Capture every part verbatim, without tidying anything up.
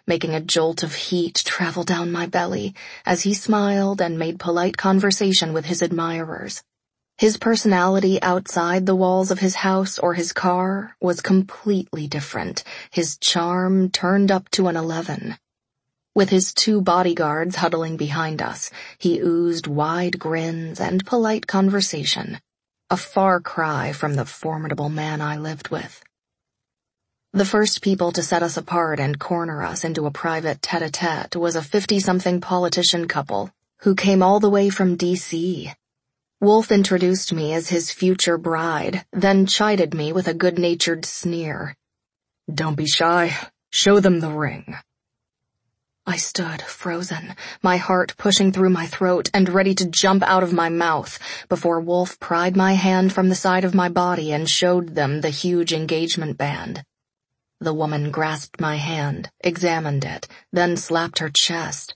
making a jolt of heat travel down my belly as he smiled and made polite conversation with his admirers. His personality outside the walls of his house or his car was completely different, his charm turned up to an eleven. With his two bodyguards huddling behind us, he oozed wide grins and polite conversation, a far cry from the formidable man I lived with. The first people to set us apart and corner us into a private tete-a-tete was a fifty-something politician couple who came all the way from D C Wolf introduced me as his future bride, then chided me with a good-natured sneer. "Don't be shy. Show them the ring." I stood, frozen, my heart pushing through my throat and ready to jump out of my mouth before Wolf pried my hand from the side of my body and showed them the huge engagement band. The woman grasped my hand, examined it, then slapped her chest.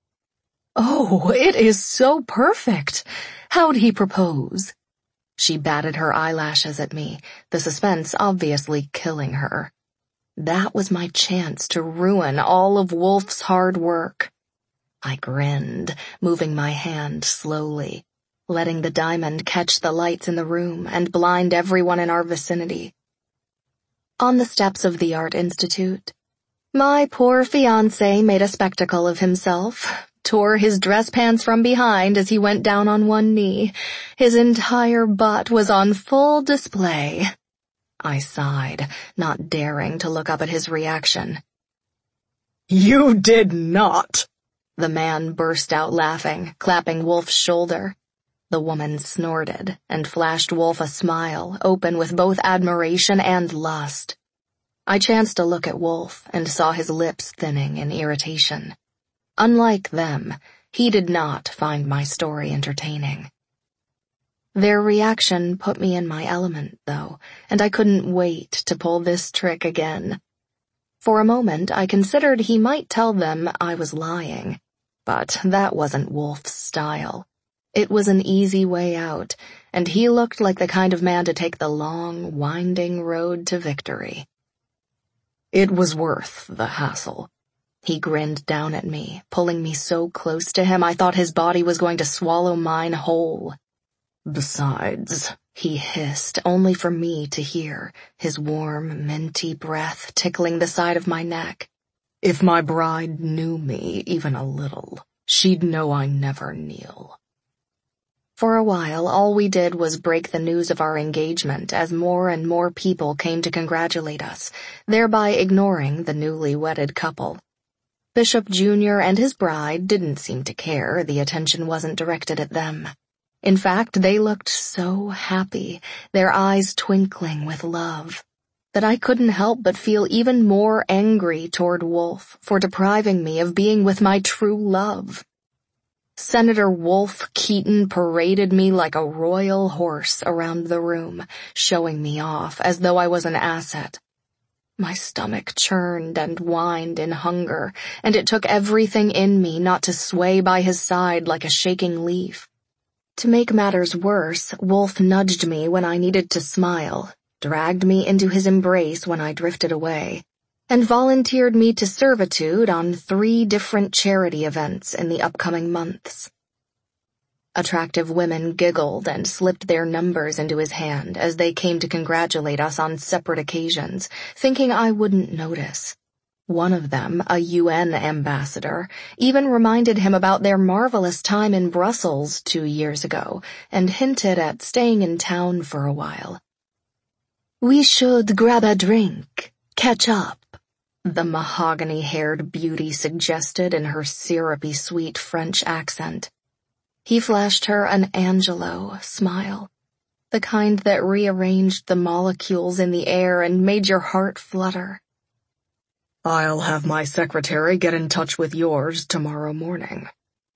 "Oh, it is so perfect! How'd he propose?" She batted her eyelashes at me, the suspense obviously killing her. That was my chance to ruin all of Wolf's hard work. I grinned, moving my hand slowly, letting the diamond catch the lights in the room and blind everyone in our vicinity. On the steps of the Art Institute, my poor fiancé made a spectacle of himself, tore his dress pants from behind as he went down on one knee. His entire butt was on full display. I sighed, not daring to look up at his reaction. "You did not!" The man burst out laughing, clapping Wolf's shoulder. The woman snorted and flashed Wolf a smile, open with both admiration and lust. I chanced to look at Wolf and saw his lips thinning in irritation. Unlike them, he did not find my story entertaining. Their reaction put me in my element, though, and I couldn't wait to pull this trick again. For a moment, I considered he might tell them I was lying, but that wasn't Wolf's style. It was an easy way out, and he looked like the kind of man to take the long, winding road to victory. It was worth the hassle. He grinned down at me, pulling me so close to him I thought his body was going to swallow mine whole. Besides, he hissed, only for me to hear, his warm, minty breath tickling the side of my neck. If my bride knew me even a little, she'd know I never kneel. For a while, all we did was break the news of our engagement as more and more people came to congratulate us, thereby ignoring the newly wedded couple. Bishop Junior and his bride didn't seem to care, the attention wasn't directed at them. In fact, they looked so happy, their eyes twinkling with love, that I couldn't help but feel even more angry toward Wolf for depriving me of being with my true love. Senator Wolf Keaton paraded me like a royal horse around the room, showing me off as though I was an asset. My stomach churned and whined in hunger, and it took everything in me not to sway by his side like a shaking leaf. To make matters worse, Wolf nudged me when I needed to smile, dragged me into his embrace when I drifted away, and volunteered me to servitude on three different charity events in the upcoming months. Attractive women giggled and slipped their numbers into his hand as they came to congratulate us on separate occasions, thinking I wouldn't notice. One of them, a U N ambassador, even reminded him about their marvelous time in Brussels two years ago and hinted at staying in town for a while. "We should grab a drink, catch up," the mahogany-haired beauty suggested in her syrupy sweet French accent. He flashed her an Angelo smile, the kind that rearranged the molecules in the air and made your heart flutter. "I'll have my secretary get in touch with yours tomorrow morning."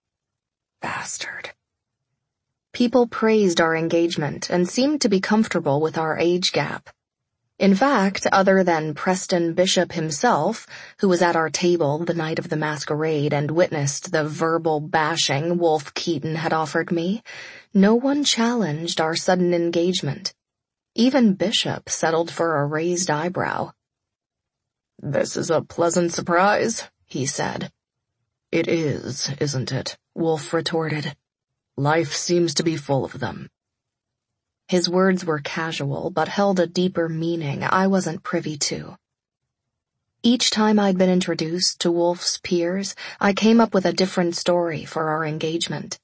Bastard. People praised our engagement and seemed to be comfortable with our age gap. In fact, other than Preston Bishop himself, who was at our table the night of the masquerade and witnessed the verbal bashing Wolf Keaton had offered me, no one challenged our sudden engagement. Even Bishop settled for a raised eyebrow. "This is a pleasant surprise. he said. It is, isn't it? Wolf retorted. Life seems to be full of them. His words were casual, but held a deeper meaning I wasn't privy to. Each time I'd been introduced to Wolf's peers, I came up with a different story for our engagement.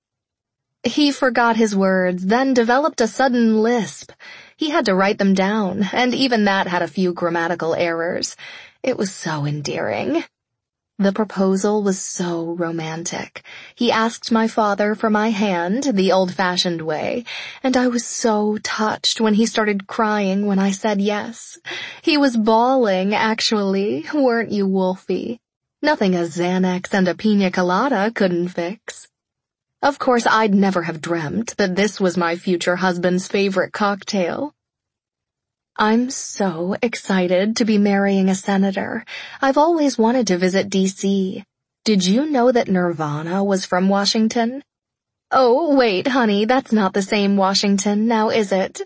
He forgot his words, then developed a sudden lisp. He had to write them down, and even that had a few grammatical errors. It was so endearing. The proposal was so romantic. He asked my father for my hand, the old-fashioned way, and I was so touched when he started crying when I said yes. He was bawling, actually, weren't you, Wolfie? Nothing a Xanax and a pina colada couldn't fix. Of course, I'd never have dreamt that this was my future husband's favorite cocktail. I'm so excited to be marrying a senator. I've always wanted to visit D C. Did you know that Nirvana was from Washington? Oh, wait, honey, that's not the same Washington, now is it?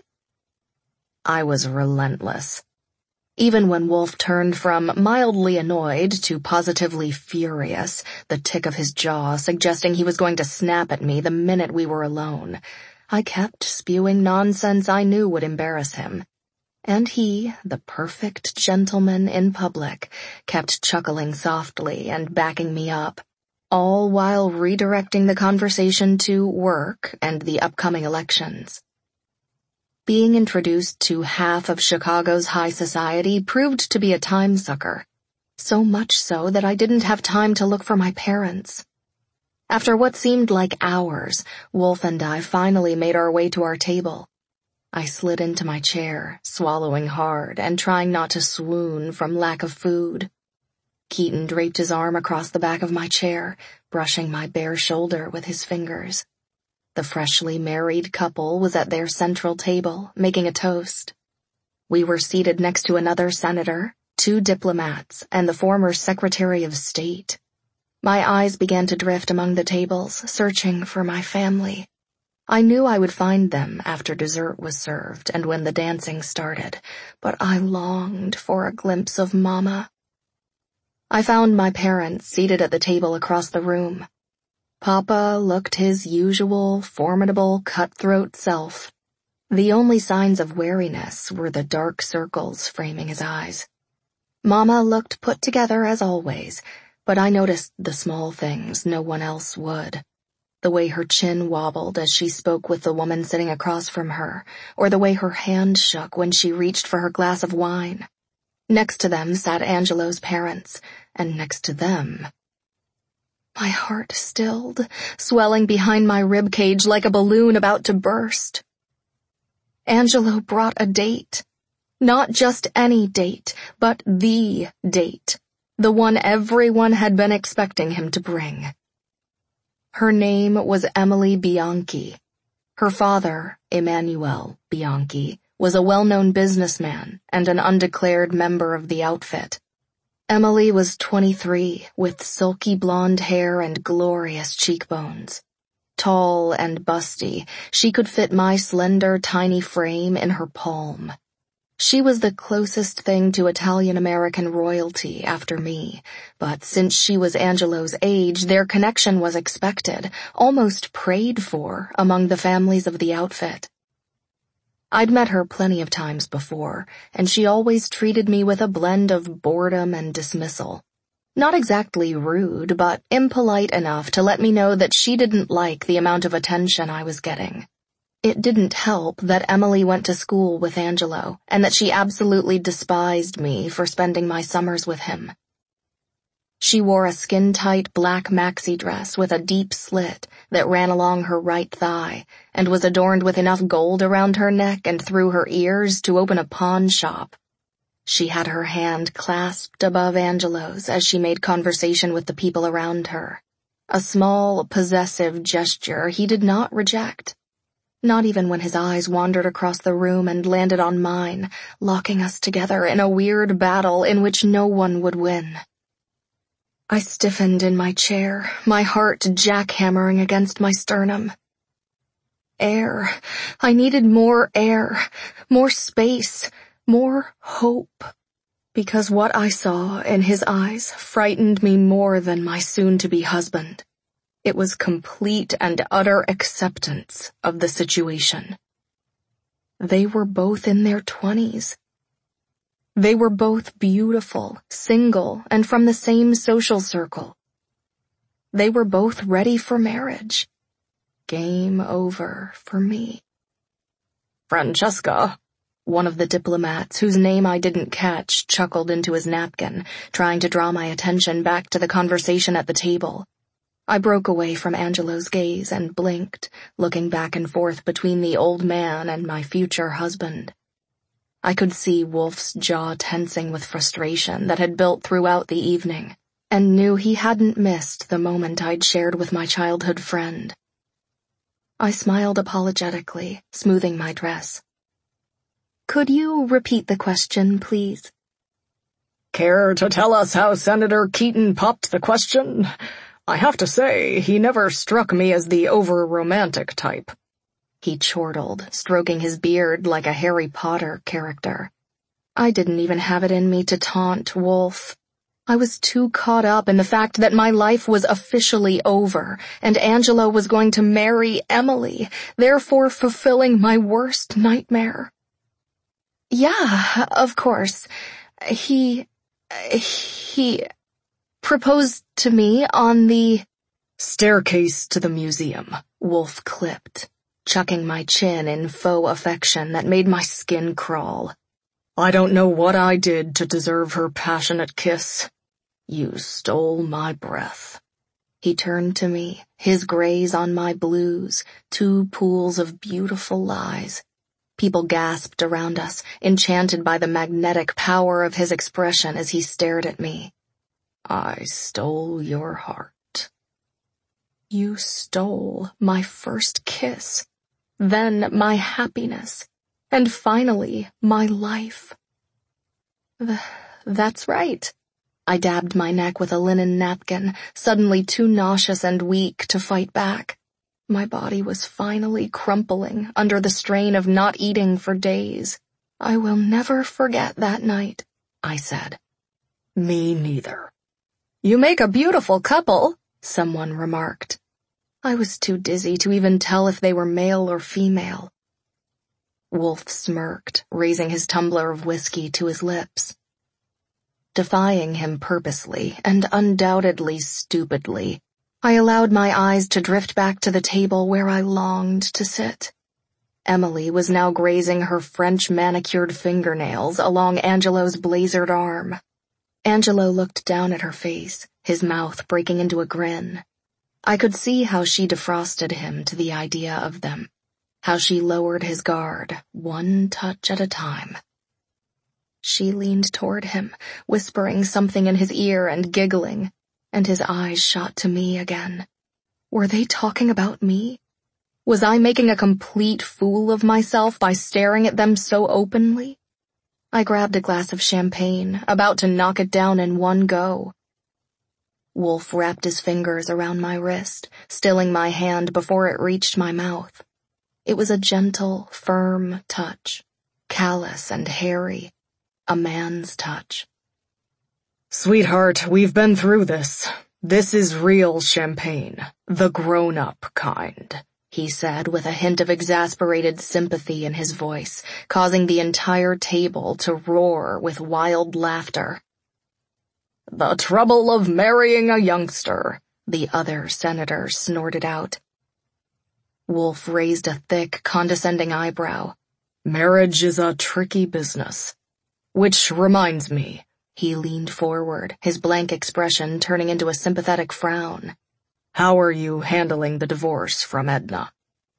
I was relentless. Even when Wolf turned from mildly annoyed to positively furious, the tick of his jaw suggesting he was going to snap at me the minute we were alone, I kept spewing nonsense I knew would embarrass him. And he, the perfect gentleman in public, kept chuckling softly and backing me up, all while redirecting the conversation to work and the upcoming elections. Being introduced to half of Chicago's high society proved to be a time sucker, so much so that I didn't have time to look for my parents. After what seemed like hours, Wolf and I finally made our way to our table. I slid into my chair, swallowing hard and trying not to swoon from lack of food. Keaton draped his arm across the back of my chair, brushing my bare shoulder with his fingers. The freshly married couple was at their central table, making a toast. We were seated next to another senator, two diplomats, and the former Secretary of State. My eyes began to drift among the tables, searching for my family. I knew I would find them after dessert was served and when the dancing started, but I longed for a glimpse of Mama. I found my parents seated at the table across the room. Papa looked his usual, formidable, cutthroat self. The only signs of wariness were the dark circles framing his eyes. Mama looked put together as always, but I noticed the small things no one else would. The way her chin wobbled as she spoke with the woman sitting across from her, or the way her hand shook when she reached for her glass of wine. Next to them sat Angelo's parents, and next to them... My heart stilled, swelling behind my ribcage like a balloon about to burst. Angelo brought a date. Not just any date, but the date. The one everyone had been expecting him to bring. Her name was Emily Bianchi. Her father, Emmanuel Bianchi, was a well-known businessman and an undeclared member of the outfit. Emily was twenty-three, with silky blonde hair and glorious cheekbones. Tall and busty, she could fit my slender, tiny frame in her palm. She was the closest thing to Italian-American royalty after me, but since she was Angelo's age, their connection was expected, almost prayed for, among the families of the outfit. I'd met her plenty of times before, and she always treated me with a blend of boredom and dismissal. Not exactly rude, but impolite enough to let me know that she didn't like the amount of attention I was getting. It didn't help that Emily went to school with Angelo, and that she absolutely despised me for spending my summers with him. She wore a skin-tight black maxi dress with a deep slit that ran along her right thigh and was adorned with enough gold around her neck and through her ears to open a pawn shop. She had her hand clasped above Angelo's as she made conversation with the people around her. A small, possessive gesture he did not reject. Not even when his eyes wandered across the room and landed on mine, locking us together in a weird battle in which no one would win. I stiffened in my chair, my heart jackhammering against my sternum. Air. I needed more air, more space, more hope. because what I saw in his eyes frightened me more than my soon-to-be husband. It was complete and utter acceptance of the situation. They were both in their twenties. They were both beautiful, single, and from the same social circle. They were both ready for marriage. Game over for me. Francesca, one of the diplomats, whose name I didn't catch, chuckled into his napkin, trying to draw my attention back to the conversation at the table. I broke away from Angelo's gaze and blinked, looking back and forth between the old man and my future husband. I could see Wolf's jaw tensing with frustration that had built throughout the evening, and knew he hadn't missed the moment I'd shared with my childhood friend. I smiled apologetically, smoothing my dress. Could you repeat the question, please? Care to tell us how Senator Keaton popped the question? I have to say, he never struck me as the over-romantic type. He chortled, stroking his beard like a Harry Potter character. I didn't even have it in me to taunt Wolf. I was too caught up in the fact that my life was officially over, and Angelo was going to marry Emily, therefore fulfilling my worst nightmare. Yeah, of course. He... he... proposed to me on the staircase to the museum, Wolf clipped, chucking my chin in faux affection that made my skin crawl. I don't know what I did to deserve her passionate kiss. You stole my breath. He turned to me, his grays on my blues, two pools of beautiful lies. People gasped around us, enchanted by the magnetic power of his expression as he stared at me. I stole your heart. You stole my first kiss, then my happiness, and finally my life. Th- that's right. I dabbed my neck with a linen napkin, suddenly too nauseous and weak to fight back. My body was finally crumpling under the strain of not eating for days. I will never forget that night, I said. Me neither. You make a beautiful couple, someone remarked. I was too dizzy to even tell if they were male or female. Wolf smirked, raising his tumbler of whiskey to his lips. Defying him purposely, and undoubtedly stupidly, I allowed my eyes to drift back to the table where I longed to sit. Emily was now grazing her French manicured fingernails along Angelo's blazered arm. Angelo looked down at her face, his mouth breaking into a grin. I could see how she defrosted him to the idea of them, how she lowered his guard, one touch at a time. She leaned toward him, whispering something in his ear and giggling, and his eyes shot to me again. Were they talking about me? Was I making a complete fool of myself by staring at them so openly? I grabbed a glass of champagne, about to knock it down in one go. Wolf wrapped his fingers around my wrist, stilling my hand before it reached my mouth. It was a gentle, firm touch, callous and hairy, a man's touch. Sweetheart, we've been through this. This is real champagne, the grown-up kind, he said with a hint of exasperated sympathy in his voice, causing the entire table to roar with wild laughter. The trouble of marrying a youngster, the other senator snorted out. Wolf raised a thick, condescending eyebrow. Marriage is a tricky business. Which reminds me, he leaned forward, his blank expression turning into a sympathetic frown. How are you handling the divorce from Edna?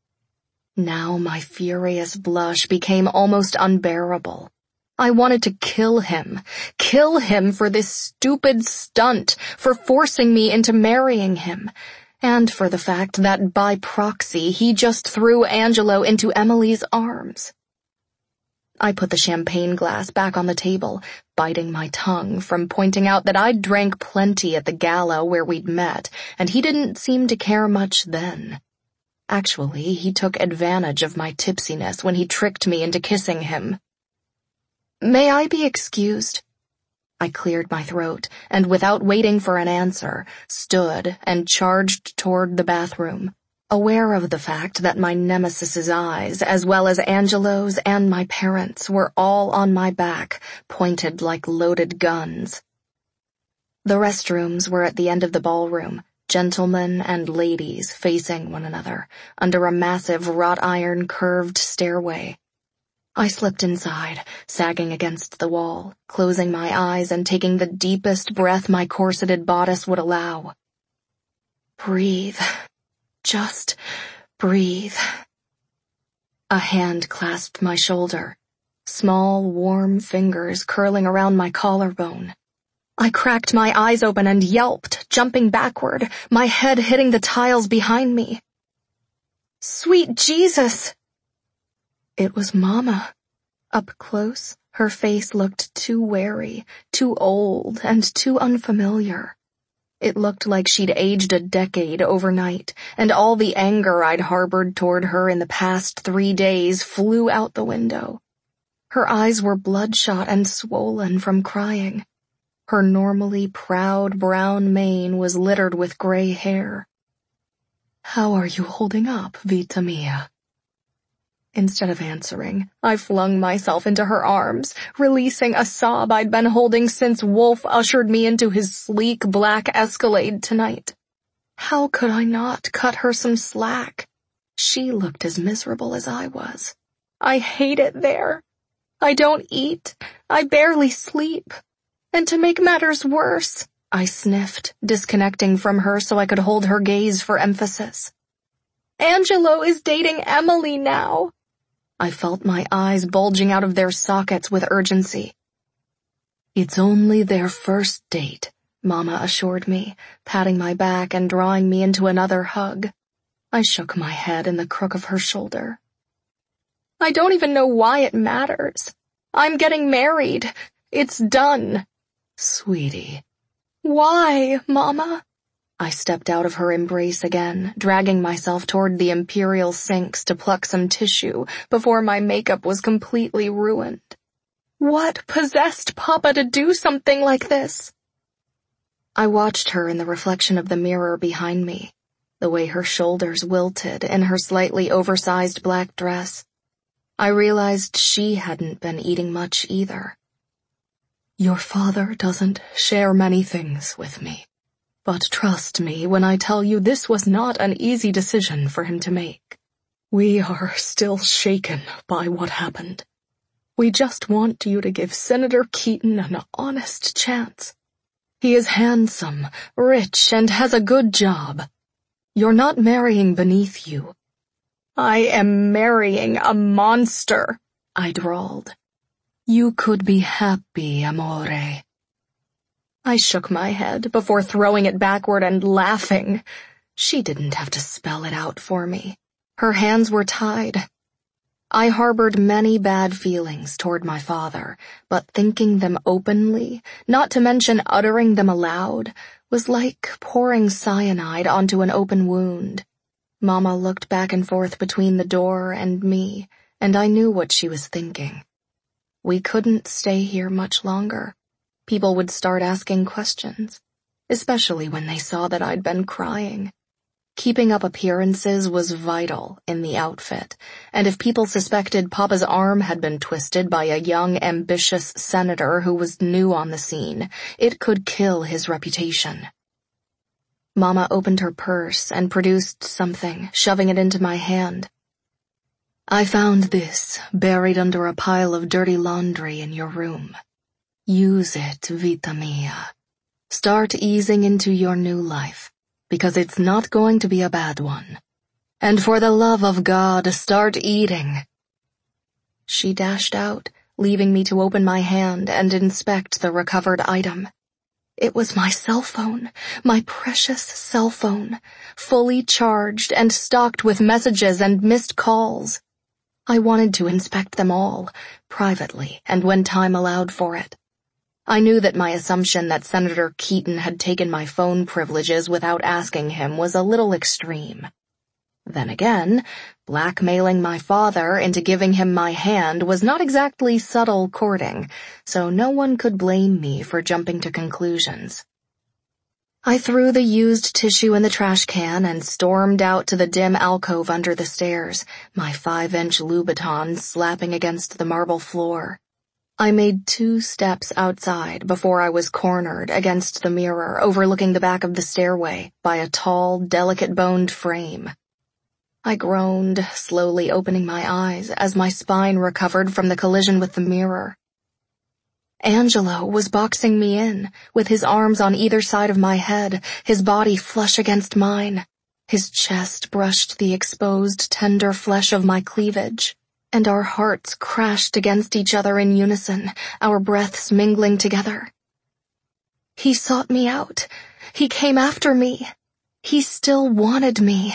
Now my furious blush became almost unbearable. I wanted to kill him, kill him for this stupid stunt, for forcing me into marrying him, and for the fact that by proxy he just threw Angelo into Emily's arms. I put the champagne glass back on the table, biting my tongue from pointing out that I'd drank plenty at the gala where we'd met, and he didn't seem to care much then. Actually, he took advantage of my tipsiness when he tricked me into kissing him. May I be excused? I cleared my throat, and without waiting for an answer, stood and charged toward the bathroom, aware of the fact that my nemesis's eyes, as well as Angelo's and my parents', were all on my back, pointed like loaded guns. The restrooms were at the end of the ballroom, gentlemen and ladies facing one another, under a massive wrought-iron curved stairway. I slipped inside, sagging against the wall, closing my eyes and taking the deepest breath my corseted bodice would allow. Breathe. Just breathe. A hand clasped my shoulder, small, warm fingers curling around my collarbone. I cracked my eyes open and yelped, jumping backward, my head hitting the tiles behind me. Sweet Jesus! It was Mama. Up close, her face looked too wary, too old, and too unfamiliar. It looked like she'd aged a decade overnight, and all the anger I'd harbored toward her in the past three days flew out the window. Her eyes were bloodshot and swollen from crying. Her normally proud brown mane was littered with gray hair. "How are you holding up, Vita mia?" Instead of answering, I flung myself into her arms, releasing a sob I'd been holding since Wolf ushered me into his sleek black Escalade tonight. How could I not cut her some slack? She looked as miserable as I was. I hate it there. I don't eat. I barely sleep. And to make matters worse, I sniffed, disconnecting from her so I could hold her gaze for emphasis. Angelo is dating Emily now. I felt my eyes bulging out of their sockets with urgency. It's only their first date, Mama assured me, patting my back and drawing me into another hug. I shook my head in the crook of her shoulder. I don't even know why it matters. I'm getting married. It's done. Sweetie. Why, Mama? I stepped out of her embrace again, dragging myself toward the imperial sinks to pluck some tissue before my makeup was completely ruined. What possessed Papa to do something like this? I watched her in the reflection of the mirror behind me, the way her shoulders wilted in her slightly oversized black dress. I realized she hadn't been eating much either. Your father doesn't share many things with me. But trust me when I tell you this was not an easy decision for him to make. We are still shaken by what happened. We just want you to give Senator Keaton an honest chance. He is handsome, rich, and has a good job. You're not marrying beneath you. I am marrying a monster, I drawled. You could be happy, amore. I shook my head before throwing it backward and laughing. She didn't have to spell it out for me. Her hands were tied. I harbored many bad feelings toward my father, but thinking them openly, not to mention uttering them aloud, was like pouring cyanide onto an open wound. Mama looked back and forth between the door and me, and I knew what she was thinking. We couldn't stay here much longer. People would start asking questions, especially when they saw that I'd been crying. Keeping up appearances was vital in the outfit, and if people suspected Papa's arm had been twisted by a young, ambitious senator who was new on the scene, it could kill his reputation. Mama opened her purse and produced something, shoving it into my hand. I found this buried under a pile of dirty laundry in your room. Use it, Vita mia. Start easing into your new life, because it's not going to be a bad one. And for the love of God, start eating. She dashed out, leaving me to open my hand and inspect the recovered item. It was my cell phone, my precious cell phone, fully charged and stocked with messages and missed calls. I wanted to inspect them all, privately, and when time allowed for it. I knew that my assumption that Senator Keaton had taken my phone privileges without asking him was a little extreme. Then again, blackmailing my father into giving him my hand was not exactly subtle courting, so no one could blame me for jumping to conclusions. I threw the used tissue in the trash can and stormed out to the dim alcove under the stairs, my five-inch Louboutin slapping against the marble floor. I made two steps outside before I was cornered against the mirror overlooking the back of the stairway by a tall, delicate-boned frame. I groaned, slowly opening my eyes as my spine recovered from the collision with the mirror. Angelo was boxing me in, with his arms on either side of my head, his body flush against mine. His chest brushed the exposed, tender flesh of my cleavage, and our hearts crashed against each other in unison, our breaths mingling together. He sought me out. He came after me. He still wanted me.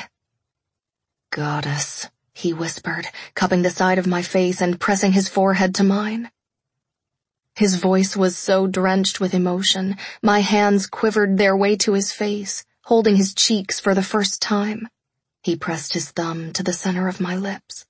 "Goddess," he whispered, cupping the side of my face and pressing his forehead to mine. His voice was so drenched with emotion, my hands quivered their way to his face, holding his cheeks for the first time. He pressed his thumb to the center of my lips.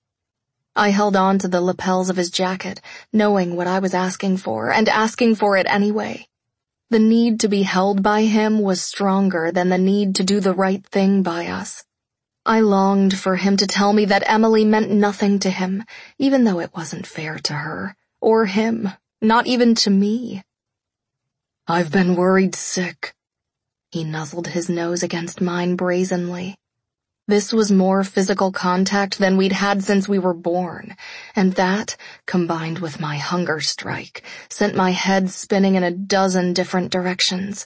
I held on to the lapels of his jacket, knowing what I was asking for, and asking for it anyway. The need to be held by him was stronger than the need to do the right thing by us. I longed for him to tell me that Emily meant nothing to him, even though it wasn't fair to her, or him, not even to me. "I've been worried sick." He nuzzled his nose against mine brazenly. This was more physical contact than we'd had since we were born, and that, combined with my hunger strike, sent my head spinning in a dozen different directions.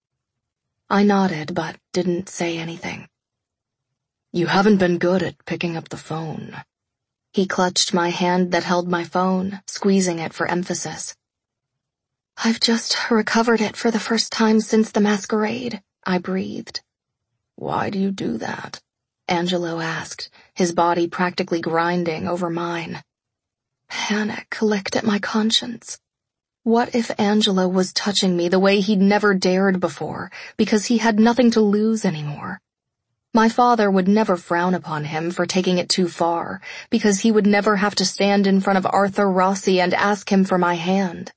I nodded, but didn't say anything. "You haven't been good at picking up the phone." He clutched my hand that held my phone, squeezing it for emphasis. "I've just recovered it for the first time since the masquerade," I breathed. "Why do you do that?" Angelo asked, his body practically grinding over mine. Panic licked at my conscience. What if Angelo was touching me the way he'd never dared before, because he had nothing to lose anymore? My father would never frown upon him for taking it too far, because he would never have to stand in front of Arthur Rossi and ask him for my hand.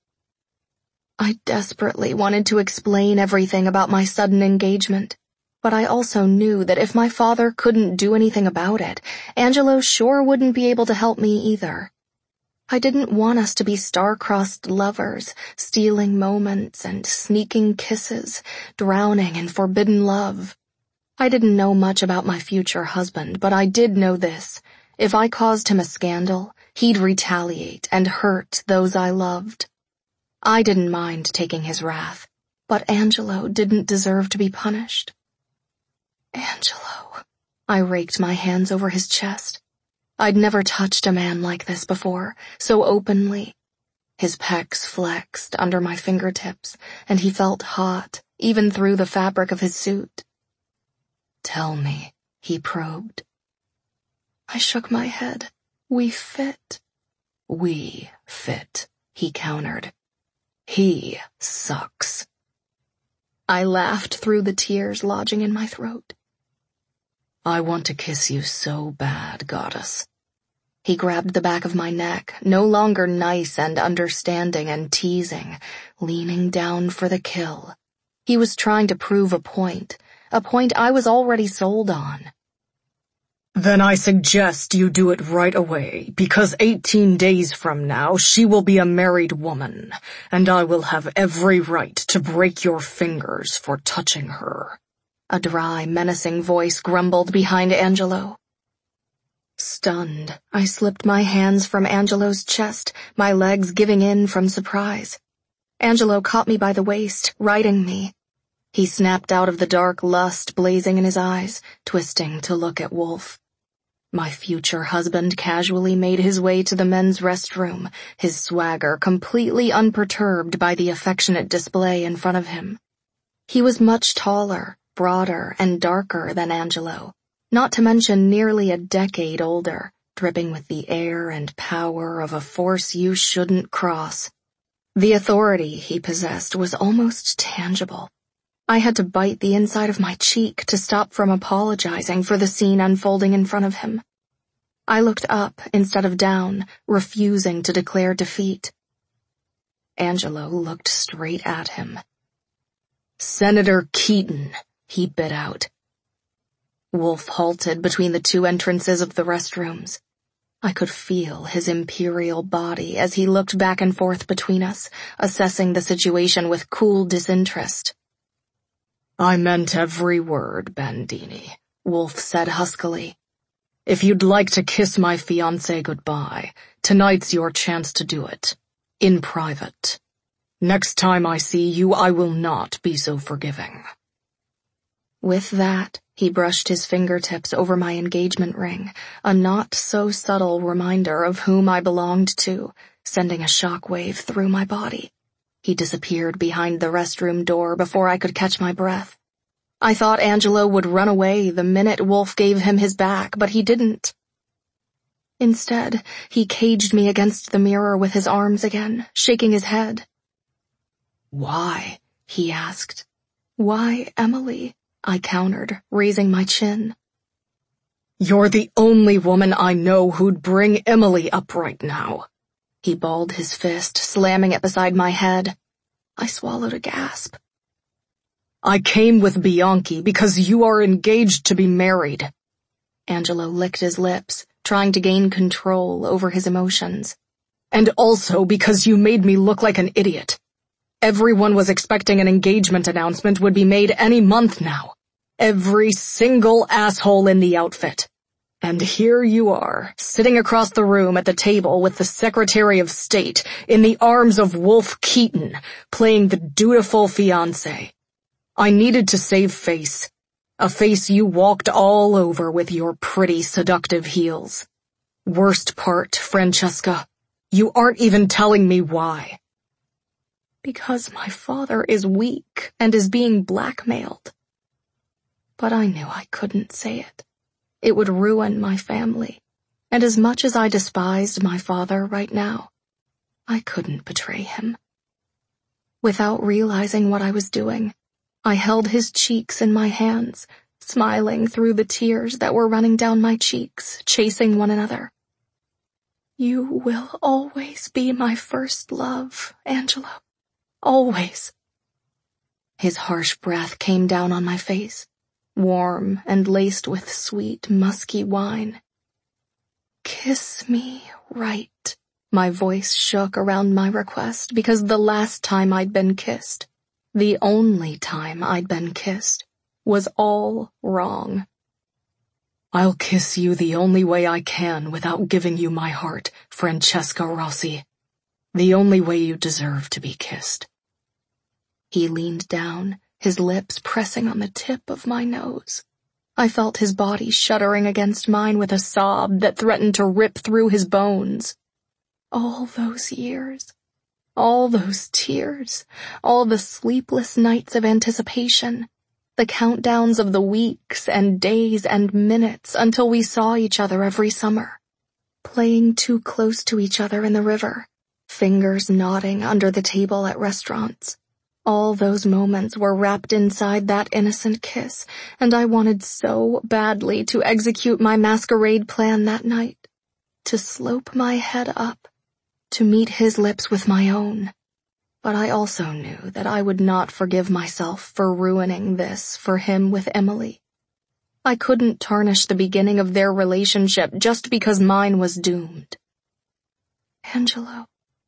I desperately wanted to explain everything about my sudden engagement, but I also knew that if my father couldn't do anything about it, Angelo sure wouldn't be able to help me either. I didn't want us to be star-crossed lovers, stealing moments and sneaking kisses, drowning in forbidden love. I didn't know much about my future husband, but I did know this. If I caused him a scandal, he'd retaliate and hurt those I loved. I didn't mind taking his wrath, but Angelo didn't deserve to be punished. Angelo. I raked my hands over his chest. I'd never touched a man like this before, so openly. His pecs flexed under my fingertips, and he felt hot, even through the fabric of his suit. "Tell me," he probed. I shook my head. "We fit." "We fit," he countered. "He sucks." I laughed through the tears lodging in my throat. "I want to kiss you so bad, goddess." He grabbed the back of my neck, no longer nice and understanding and teasing, leaning down for the kill. He was trying to prove a point, a point I was already sold on. "Then I suggest you do it right away, because eighteen days from now she will be a married woman, and I will have every right to break your fingers for touching her." A dry, menacing voice grumbled behind Angelo. Stunned, I slipped my hands from Angelo's chest, my legs giving in from surprise. Angelo caught me by the waist, righting me. He snapped out of the dark lust blazing in his eyes, twisting to look at Wolf. My future husband casually made his way to the men's restroom, his swagger completely unperturbed by the affectionate display in front of him. He was much taller, broader, and darker than Angelo, not to mention nearly a decade older, dripping with the air and power of a force you shouldn't cross. The authority he possessed was almost tangible. I had to bite the inside of my cheek to stop from apologizing for the scene unfolding in front of him. I looked up instead of down, refusing to declare defeat. Angelo looked straight at him. "Senator Keaton," he bit out. Wolf halted between the two entrances of the restrooms. I could feel his imperial body as he looked back and forth between us, assessing the situation with cool disinterest. "I meant every word, Bandini," Wolf said huskily. "If you'd like to kiss my fiancé goodbye, tonight's your chance to do it. In private. Next time I see you, I will not be so forgiving." With that, he brushed his fingertips over my engagement ring, a not-so-subtle reminder of whom I belonged to, sending a shockwave through my body. He disappeared behind the restroom door before I could catch my breath. I thought Angelo would run away the minute Wolf gave him his back, but he didn't. Instead, he caged me against the mirror with his arms again, shaking his head. "Why?" he asked. "Why, Emily?" I countered, raising my chin. "You're the only woman I know who'd bring Emily up right now." He balled his fist, slamming it beside my head. I swallowed a gasp. "I came with Bianchi because you are engaged to be married." Angelo licked his lips, trying to gain control over his emotions. "And also because you made me look like an idiot. Everyone was expecting an engagement announcement would be made any month now. Every single asshole in the outfit. And here you are, sitting across the room at the table with the Secretary of State, in the arms of Wolf Keaton, playing the dutiful fiancé. I needed to save face. A face you walked all over with your pretty seductive heels. Worst part, Francesca, you aren't even telling me why." "Because my father is weak and is being blackmailed." But I knew I couldn't say it. It would ruin my family, and as much as I despised my father right now, I couldn't betray him. Without realizing what I was doing, I held his cheeks in my hands, smiling through the tears that were running down my cheeks, chasing one another. "You will always be my first love, Angelo. Always." His harsh breath came down on my face, warm and laced with sweet, musky wine. "Kiss me right." My voice shook around my request because the last time I'd been kissed, the only time I'd been kissed, was all wrong. "I'll kiss you the only way I can without giving you my heart, Francesca Rossi. The only way you deserve to be kissed." He leaned down, his lips pressing on the tip of my nose. I felt his body shuddering against mine with a sob that threatened to rip through his bones. All those years, all those tears, all the sleepless nights of anticipation, the countdowns of the weeks and days and minutes until we saw each other every summer, playing too close to each other in the river, fingers knotting under the table at restaurants. All those moments were wrapped inside that innocent kiss, and I wanted so badly to execute my masquerade plan that night, to slope my head up, to meet his lips with my own. But I also knew that I would not forgive myself for ruining this for him with Emily. I couldn't tarnish the beginning of their relationship just because mine was doomed. "Angelo."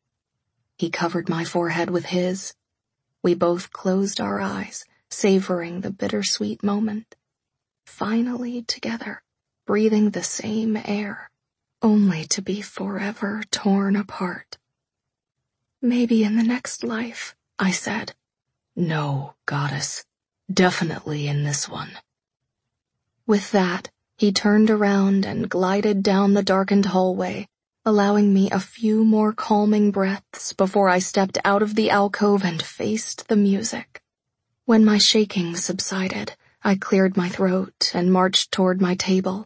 He covered my forehead with his. We both closed our eyes, savoring the bittersweet moment. Finally together, breathing the same air, only to be forever torn apart. "Maybe in the next life," I said. "No, goddess. Definitely in this one." With that, he turned around and glided down the darkened hallway, allowing me a few more calming breaths before I stepped out of the alcove and faced the music. When my shaking subsided, I cleared my throat and marched toward my table.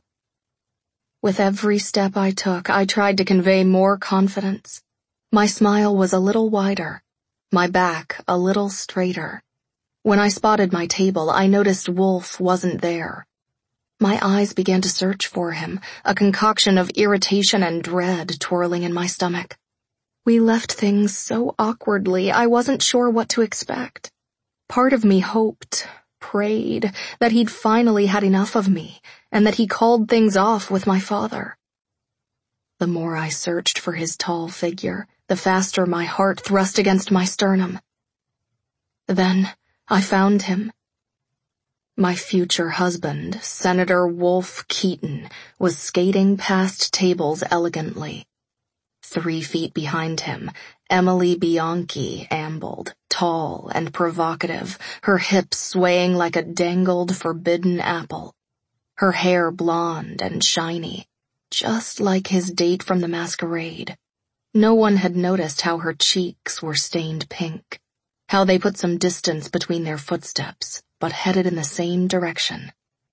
With every step I took, I tried to convey more confidence. My smile was a little wider, my back a little straighter. When I spotted my table, I noticed Wolf wasn't there. My eyes began to search for him, a concoction of irritation and dread twirling in my stomach. We left things so awkwardly, I wasn't sure what to expect. Part of me hoped, prayed, that he'd finally had enough of me, and that he called things off with my father. The more I searched for his tall figure, the faster my heart thrust against my sternum. Then I found him. My future husband, Senator Wolf Keaton, was skating past tables elegantly. Three feet behind him, Emily Bianchi ambled, tall and provocative, her hips swaying like a dangled forbidden apple. Her hair blonde and shiny, just like his date from the masquerade. No one had noticed how her cheeks were stained pink, how they put some distance between their footsteps, but headed in the same direction.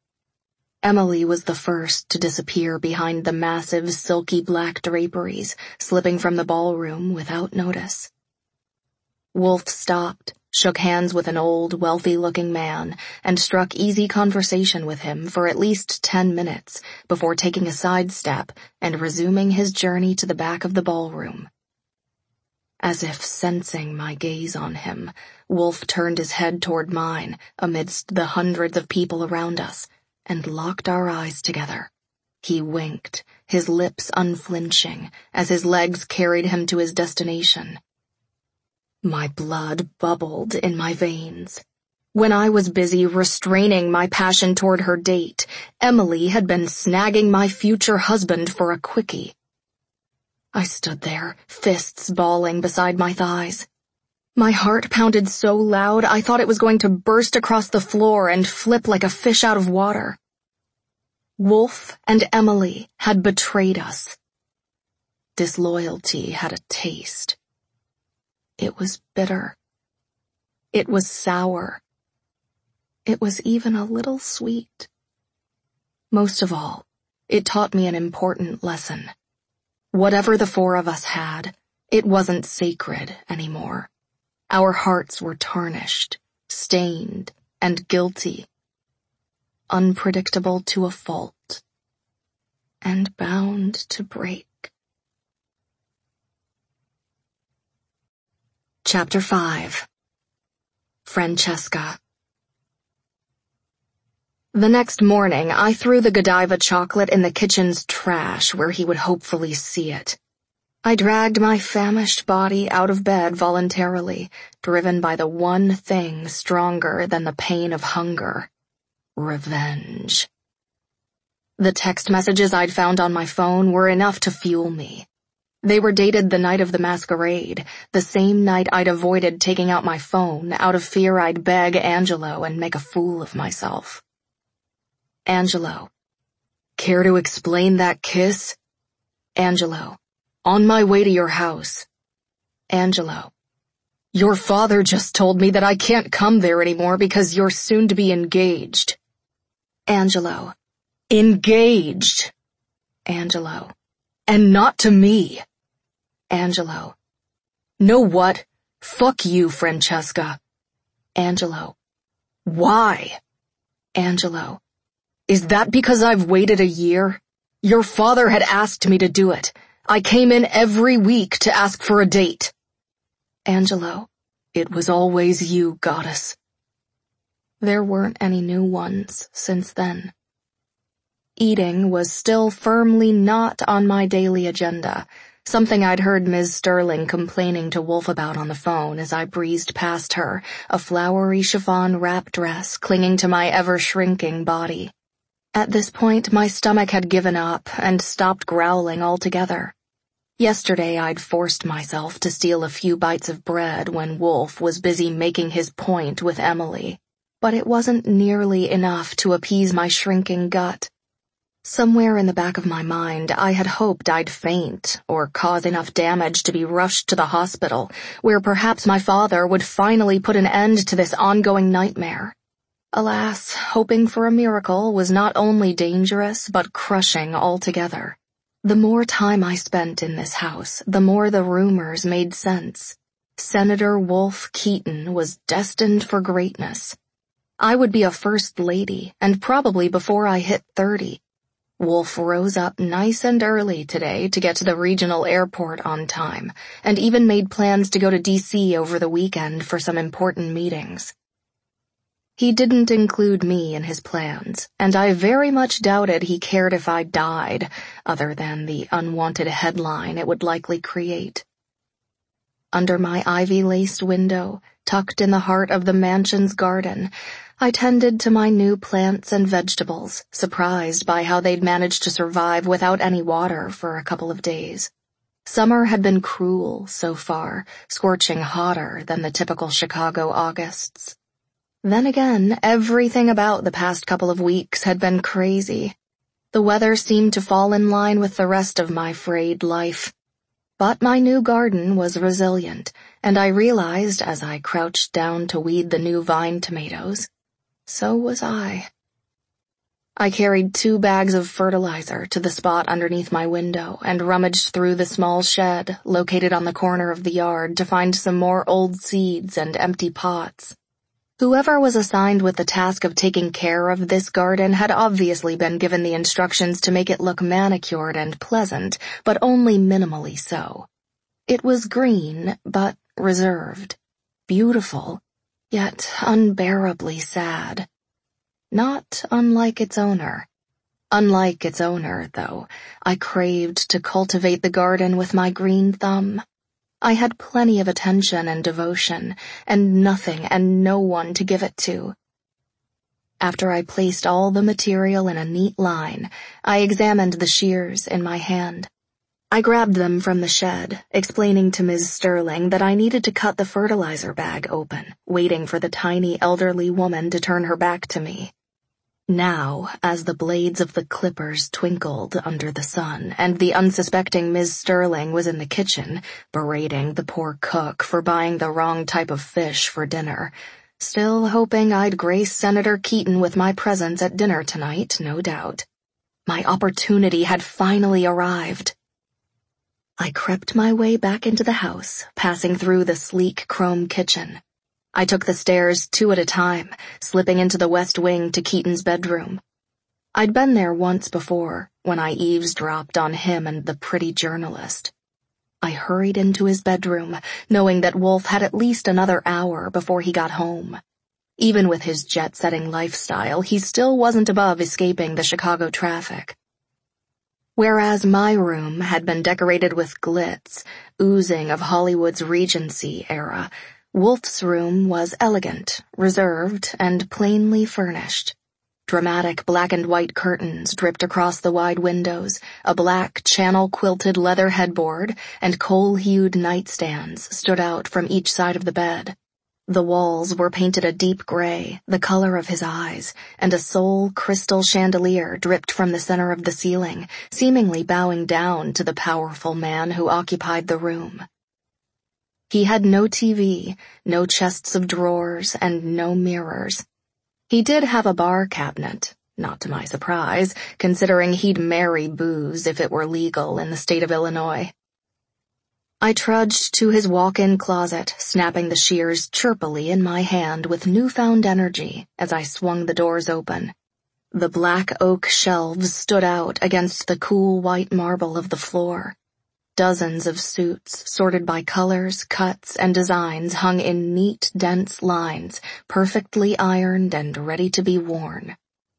Emily was the first to disappear behind the massive silky black draperies, slipping from the ballroom without notice. Wolf stopped, shook hands with an old, wealthy-looking man, and struck easy conversation with him for at least ten minutes before taking a sidestep and resuming his journey to the back of the ballroom. As if sensing my gaze on him, Wolf turned his head toward mine amidst the hundreds of people around us, and locked our eyes together. He winked, his lips unflinching, as his legs carried him to his destination. My blood bubbled in my veins. When I was busy restraining my passion toward her date, Emily had been snagging my future husband for a quickie. I stood there, fists balling beside my thighs. My heart pounded so loud I thought it was going to burst across the floor and flip like a fish out of water. Wolf and Emily had betrayed us. Disloyalty had a taste. It was bitter. It was sour. It was even a little sweet. Most of all, it taught me an important lesson. Whatever the four of us had, it wasn't sacred anymore. Our hearts were tarnished, stained, and guilty. Unpredictable to a fault. And bound to break. Chapter five. Francesca. The next morning, I threw the Godiva chocolate in the kitchen's trash where he would hopefully see it. I dragged my famished body out of bed voluntarily, driven by the one thing stronger than the pain of hunger. Revenge. The text messages I'd found on my phone were enough to fuel me. They were dated the night of the masquerade, the same night I'd avoided taking out my phone out of fear I'd beg Angelo and make a fool of myself. Angelo. Care to explain that kiss? Angelo. On my way to your house. Angelo. Your father just told me that I can't come there anymore because you're soon to be engaged. Angelo. Engaged. Angelo. And not to me. Angelo. Know what? Fuck you, Francesca. Angelo. Why? Angelo. Is that because I've waited a year? Your father had asked me to do it. I came in every week to ask for a date. Angelo. It was always you, goddess. There weren't any new ones since then. Eating was still firmly not on my daily agenda, something I'd heard Miz Sterling complaining to Wolf about on the phone as I breezed past her, a flowery chiffon wrap dress clinging to my ever-shrinking body. At this point, my stomach had given up and stopped growling altogether. Yesterday, I'd forced myself to steal a few bites of bread when Wolf was busy making his point with Emily, but it wasn't nearly enough to appease my shrinking gut. Somewhere in the back of my mind, I had hoped I'd faint or cause enough damage to be rushed to the hospital, where perhaps my father would finally put an end to this ongoing nightmare. Alas, hoping for a miracle was not only dangerous but crushing altogether. The more time I spent in this house, the more the rumors made sense. Senator Wolf Keaton was destined for greatness. I would be a first lady, and probably before I hit thirty. Wolf rose up nice and early today to get to the regional airport on time, and even made plans to go to D C over the weekend for some important meetings. He didn't include me in his plans, and I very much doubted he cared if I died, other than the unwanted headline it would likely create. Under my ivy-laced window, tucked in the heart of the mansion's garden, I tended to my new plants and vegetables, surprised by how they'd managed to survive without any water for a couple of days. Summer had been cruel so far, scorching hotter than the typical Chicago Augusts. Then again, everything about the past couple of weeks had been crazy. The weather seemed to fall in line with the rest of my frayed life. But my new garden was resilient, and I realized as I crouched down to weed the new vine tomatoes, so was I. I carried two bags of fertilizer to the spot underneath my window and rummaged through the small shed located on the corner of the yard to find some more old seeds and empty pots. Whoever was assigned with the task of taking care of this garden had obviously been given the instructions to make it look manicured and pleasant, but only minimally so. It was green, but reserved. Beautiful, yet unbearably sad. Not unlike its owner. Unlike its owner, though, I craved to cultivate the garden with my green thumb. I had plenty of attention and devotion, and nothing and no one to give it to. After I placed all the material in a neat line, I examined the shears in my hand. I grabbed them from the shed, explaining to Miz Sterling that I needed to cut the fertilizer bag open, waiting for the tiny elderly woman to turn her back to me. Now, as the blades of the clippers twinkled under the sun, and the unsuspecting Miz Sterling was in the kitchen, berating the poor cook for buying the wrong type of fish for dinner, still hoping I'd grace Senator Keaton with my presence at dinner tonight, no doubt. My opportunity had finally arrived. I crept my way back into the house, passing through the sleek chrome kitchen. I took the stairs two at a time, slipping into the west wing to Keaton's bedroom. I'd been there once before, when I eavesdropped on him and the pretty journalist. I hurried into his bedroom, knowing that Wolf had at least another hour before he got home. Even with his jet-setting lifestyle, he still wasn't above escaping the Chicago traffic. Whereas my room had been decorated with glitz, oozing of Hollywood's Regency era, Wolf's room was elegant, reserved, and plainly furnished. Dramatic black and white curtains dripped across the wide windows, a black channel-quilted leather headboard, and coal-hued nightstands stood out from each side of the bed. The walls were painted a deep gray, the color of his eyes, and a sole crystal chandelier dripped from the center of the ceiling, seemingly bowing down to the powerful man who occupied the room. He had no T V, no chests of drawers, and no mirrors. He did have a bar cabinet, not to my surprise, considering he'd marry booze if it were legal in the state of Illinois. I trudged to his walk-in closet, snapping the shears chirpily in my hand with newfound energy as I swung the doors open. The black oak shelves stood out against the cool white marble of the floor. Dozens of suits, sorted by colors, cuts, and designs, hung in neat, dense lines, perfectly ironed and ready to be worn.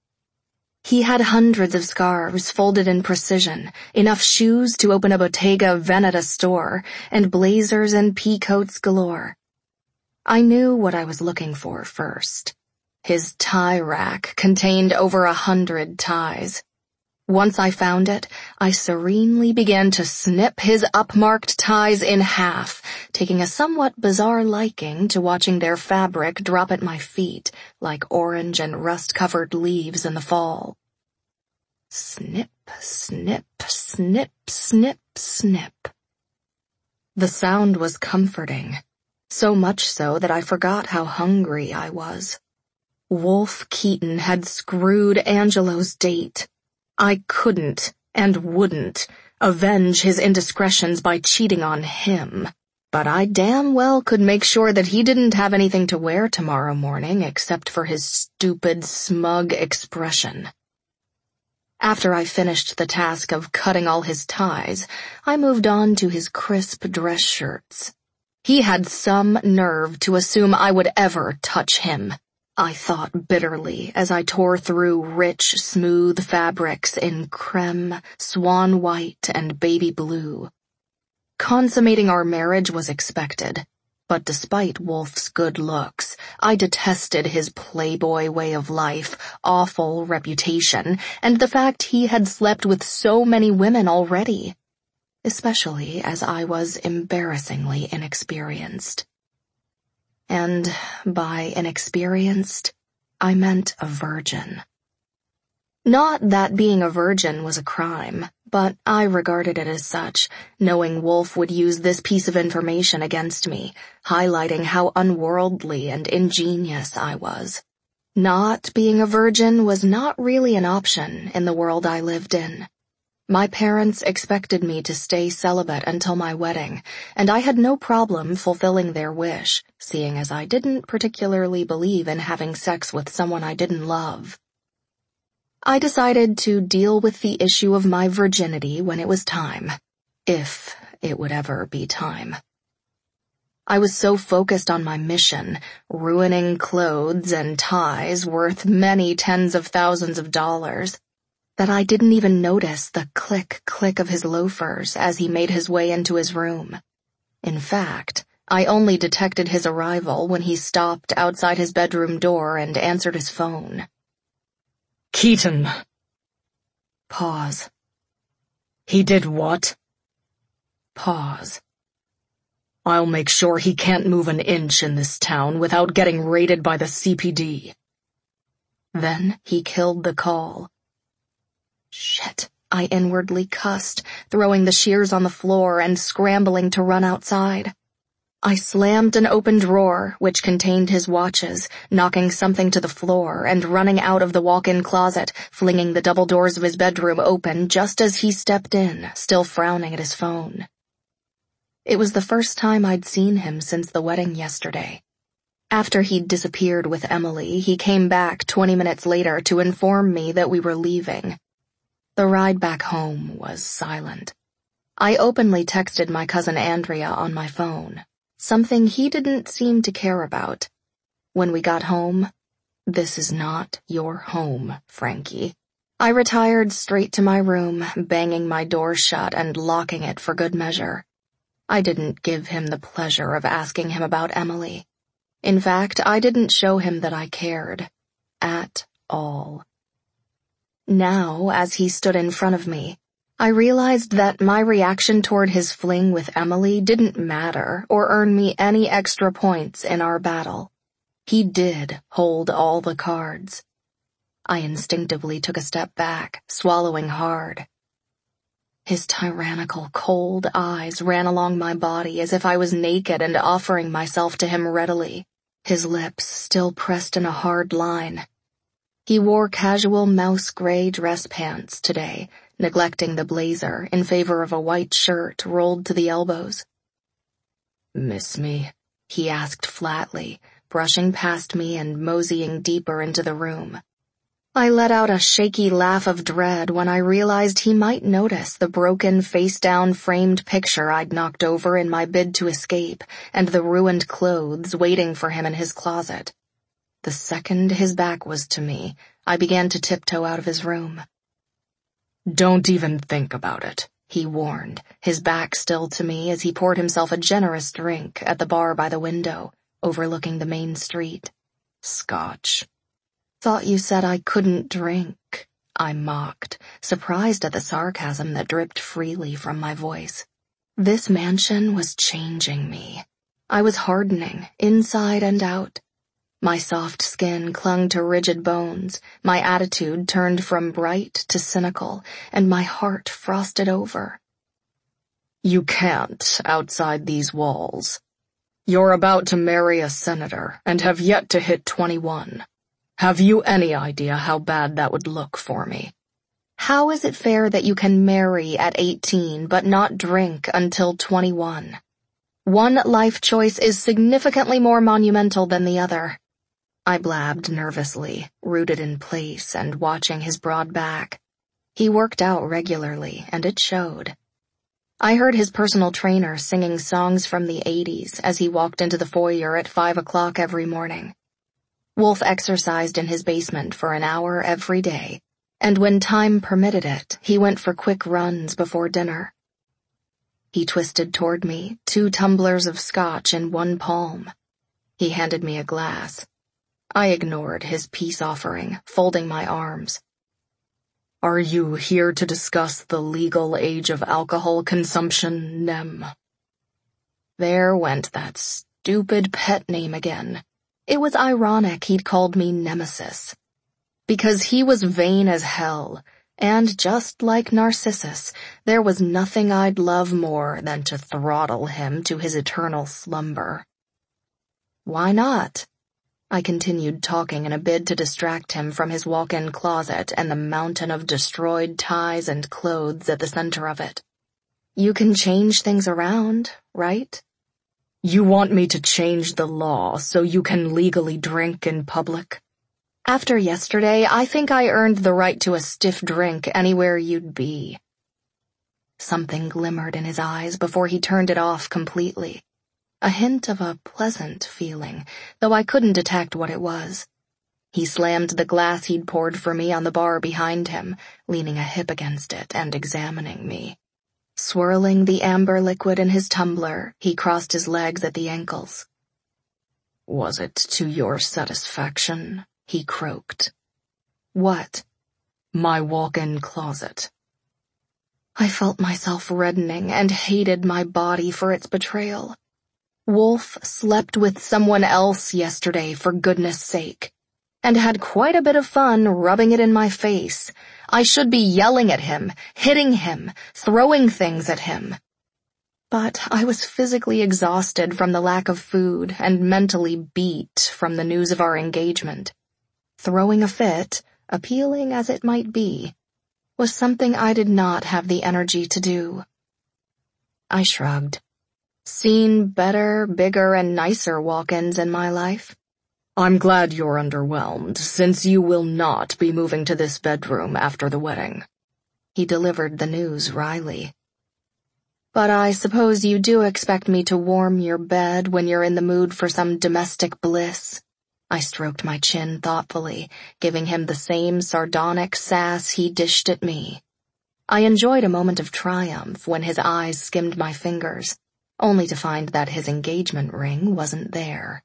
He had hundreds of scarves folded in precision, enough shoes to open a Bottega Veneta store, and blazers and peacoats galore. I knew what I was looking for first. His tie rack contained over a hundred ties. Once I found it, I serenely began to snip his upmarked ties in half, taking a somewhat bizarre liking to watching their fabric drop at my feet like orange and rust-covered leaves in the fall. Snip, snip, snip, snip, snip. The sound was comforting, so much so that I forgot how hungry I was. Wolf Keaton had screwed Angelo's date. I couldn't, and wouldn't, avenge his indiscretions by cheating on him. but I damn well could make sure that he didn't have anything to wear tomorrow morning except for his stupid, smug expression. After I finished the task of cutting all his ties, I moved on to his crisp dress shirts. He had some nerve to assume I would ever touch him, I thought bitterly as I tore through rich, smooth fabrics in creme, swan white, and baby blue. Consummating our marriage was expected, but despite Wolf's good looks, I detested his playboy way of life, awful reputation, and the fact he had slept with so many women already, especially as I was embarrassingly inexperienced. And by inexperienced, I meant a virgin. Not that being a virgin was a crime, but I regarded it as such, knowing Wolf would use this piece of information against me, highlighting how unworldly and ingenious I was. Not being a virgin was not really an option in the world I lived in. My parents expected me to stay celibate until my wedding, and I had no problem fulfilling their wish, seeing as I didn't particularly believe in having sex with someone I didn't love. I decided to deal with the issue of my virginity when it was time, if it would ever be time. I was so focused on my mission, ruining clothes and ties worth many tens of thousands of dollars, that I didn't even notice the click-click of his loafers as he made his way into his room. In fact, I only detected his arrival when he stopped outside his bedroom door and answered his phone. Keaton. Pause. He did what? Pause. I'll make sure he can't move an inch in this town without getting raided by the C P D. Then he killed the call. Shit, I inwardly cussed, throwing the shears on the floor and scrambling to run outside. I slammed an open drawer, which contained his watches, knocking something to the floor and running out of the walk-in closet, flinging the double doors of his bedroom open just as he stepped in, still frowning at his phone. It was the first time I'd seen him since the wedding yesterday. After he'd disappeared with Emily, he came back twenty minutes later to inform me that we were leaving. The ride back home was silent. I openly texted my cousin Andrea on my phone, something he didn't seem to care about. When we got home, "This is not your home, Frankie." I retired straight to my room, banging my door shut and locking it for good measure. I didn't give him the pleasure of asking him about Emily. In fact, I didn't show him that I cared. At all. Now, as he stood in front of me, I realized that my reaction toward his fling with Emily didn't matter or earn me any extra points in our battle. He did hold all the cards. I instinctively took a step back, swallowing hard. His tyrannical, cold eyes ran along my body as if I was naked and offering myself to him readily, his lips still pressed in a hard line. He wore casual mouse-gray dress pants today, neglecting the blazer in favor of a white shirt rolled to the elbows. "Miss me?" he asked flatly, brushing past me and moseying deeper into the room. I let out a shaky laugh of dread when I realized he might notice the broken face-down framed picture I'd knocked over in my bid to escape and the ruined clothes waiting for him in his closet. The second his back was to me, I began to tiptoe out of his room. "Don't even think about it," he warned, his back still to me as he poured himself a generous drink at the bar by the window, overlooking the main street. "Scotch." "Thought you said I couldn't drink," I mocked, surprised at the sarcasm that dripped freely from my voice. This mansion was changing me. I was hardening, inside and out. My soft skin clung to rigid bones, my attitude turned from bright to cynical, and my heart frosted over. "You can't outside these walls. You're about to marry a senator and have yet to hit twenty-one. Have you any idea how bad that would look for me?" "How is it fair that you can marry at eighteen but not drink until twenty-one?" One life choice is significantly more monumental than the other. I blabbed nervously, rooted in place and watching his broad back. He worked out regularly, and it showed. I heard his personal trainer singing songs from the eighties as he walked into the foyer at five o'clock every morning. Wolf exercised in his basement for an hour every day, and when time permitted it, he went for quick runs before dinner. He twisted toward me, two tumblers of scotch in one palm. He handed me a glass. I ignored his peace offering, folding my arms. Are you here to discuss the legal age of alcohol consumption, Nem? There went that stupid pet name again. It was ironic he'd called me Nemesis. Because he was vain as hell, and just like Narcissus, there was nothing I'd love more than to throttle him to his eternal slumber. Why not? I continued talking in a bid to distract him from his walk-in closet and the mountain of destroyed ties and clothes at the center of it. You can change things around, right? You want me to change the law so you can legally drink in public? After yesterday, I think I earned the right to a stiff drink anywhere you'd be. Something glimmered in his eyes before he turned it off completely. A hint of a pleasant feeling, though I couldn't detect what it was. He slammed the glass he'd poured for me on the bar behind him, leaning a hip against it and examining me. Swirling the amber liquid in his tumbler, he crossed his legs at the ankles. Was it to your satisfaction? He croaked. What? My walk-in closet. I felt myself reddening and hated my body for its betrayal. Wolf slept with someone else yesterday, for goodness sake, and had quite a bit of fun rubbing it in my face. I should be yelling at him, hitting him, throwing things at him. But I was physically exhausted from the lack of food and mentally beat from the news of our engagement. Throwing a fit, appealing as it might be, was something I did not have the energy to do. I shrugged. Seen better, bigger, and nicer walk-ins in my life. I'm glad you're underwhelmed, since you will not be moving to this bedroom after the wedding. He delivered the news wryly. But I suppose you do expect me to warm your bed when you're in the mood for some domestic bliss. I stroked my chin thoughtfully, giving him the same sardonic sass he dished at me. I enjoyed a moment of triumph when his eyes skimmed my fingers, only to find that his engagement ring wasn't there.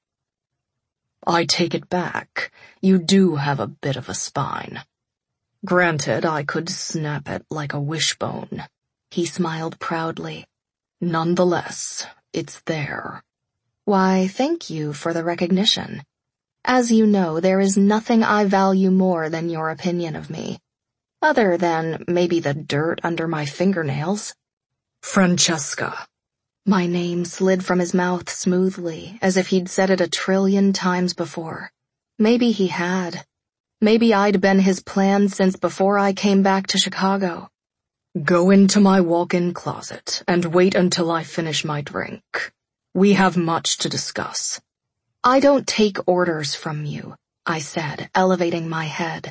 I take it back. You do have a bit of a spine. Granted, I could snap it like a wishbone. He smiled proudly. Nonetheless, it's there. Why, thank you for the recognition. As you know, there is nothing I value more than your opinion of me. Other than maybe the dirt under my fingernails. Francesca. My name slid from his mouth smoothly, as if he'd said it a trillion times before. Maybe he had. Maybe I'd been his plan since before I came back to Chicago. Go into my walk-in closet and wait until I finish my drink. We have much to discuss. I don't take orders from you, I said, elevating my head.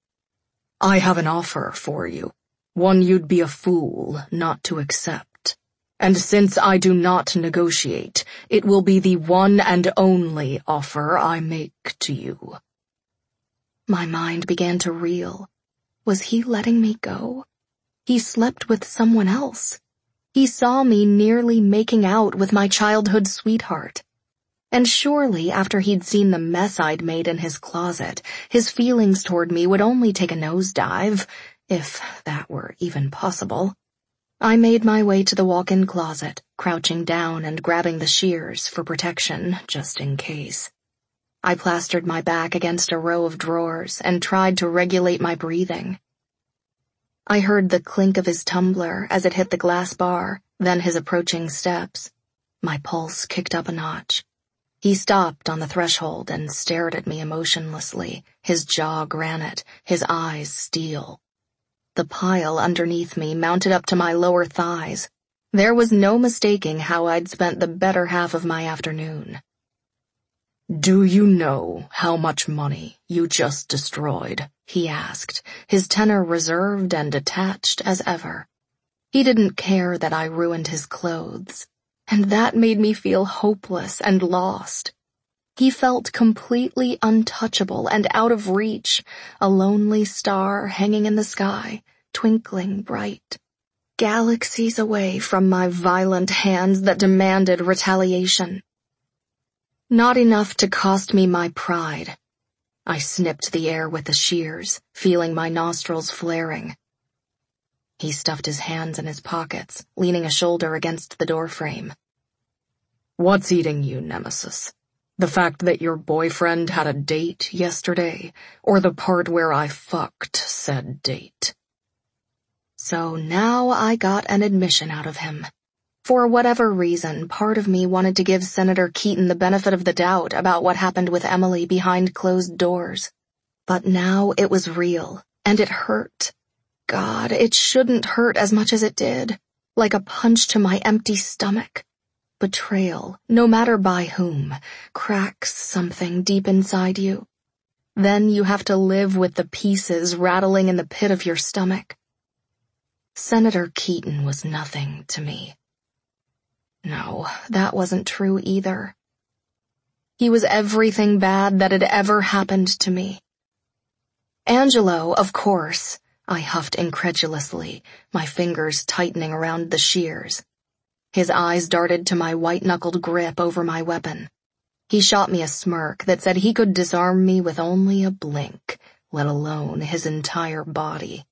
I have an offer for you, one you'd be a fool not to accept. And since I do not negotiate, it will be the one and only offer I make to you. My mind began to reel. Was he letting me go? He slept with someone else. He saw me nearly making out with my childhood sweetheart. And surely, after he'd seen the mess I'd made in his closet, his feelings toward me would only take a nosedive, if that were even possible. I made my way to the walk-in closet, crouching down and grabbing the shears for protection, just in case. I plastered my back against a row of drawers and tried to regulate my breathing. I heard the clink of his tumbler as it hit the glass bar, then his approaching steps. My pulse kicked up a notch. He stopped on the threshold and stared at me emotionlessly, his jaw granite, his eyes steel. The pile underneath me mounted up to my lower thighs. There was no mistaking how I'd spent the better half of my afternoon. "Do you know how much money you just destroyed?" he asked, his tenor reserved and detached as ever. He didn't care that I ruined his clothes, and that made me feel hopeless and lost. He felt completely untouchable and out of reach, a lonely star hanging in the sky, twinkling bright, galaxies away from my violent hands that demanded retaliation. Not enough to cost me my pride. I snipped the air with the shears, feeling my nostrils flaring. He stuffed his hands in his pockets, leaning a shoulder against the doorframe. "What's eating you, Nemesis? The fact that your boyfriend had a date yesterday, or the part where I fucked said date?" So now I got an admission out of him. For whatever reason, part of me wanted to give Senator Keaton the benefit of the doubt about what happened with Emily behind closed doors. But now it was real, and it hurt. God, it shouldn't hurt as much as it did, like a punch to my empty stomach. Betrayal, no matter by whom, cracks something deep inside you. Then you have to live with the pieces rattling in the pit of your stomach. Senator Keaton was nothing to me. No, that wasn't true either. He was everything bad that had ever happened to me. Angelo, of course, I huffed incredulously, my fingers tightening around the shears. His eyes darted to my white-knuckled grip over my weapon. He shot me a smirk that said he could disarm me with only a blink, let alone his entire body.